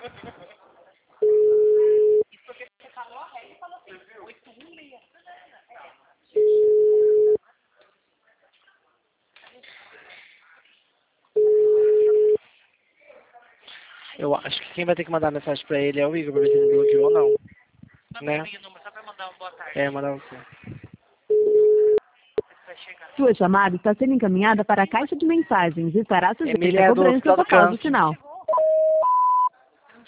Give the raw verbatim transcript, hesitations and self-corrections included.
Isso porque você falou a regra e falou assim, oito um seis. Eu acho que quem vai ter que mandar mensagem pra ele é o Igor, pra ver se ele bloqueou ou não. Manda Né? pra mim o número, só pra mandar uma boa tarde. É, mandar você. Vai chegar. Sua chamada está sendo encaminhada para a caixa de mensagens e estará sujeita Emília a é do cobrança Hospital do após o Câncer. sinal.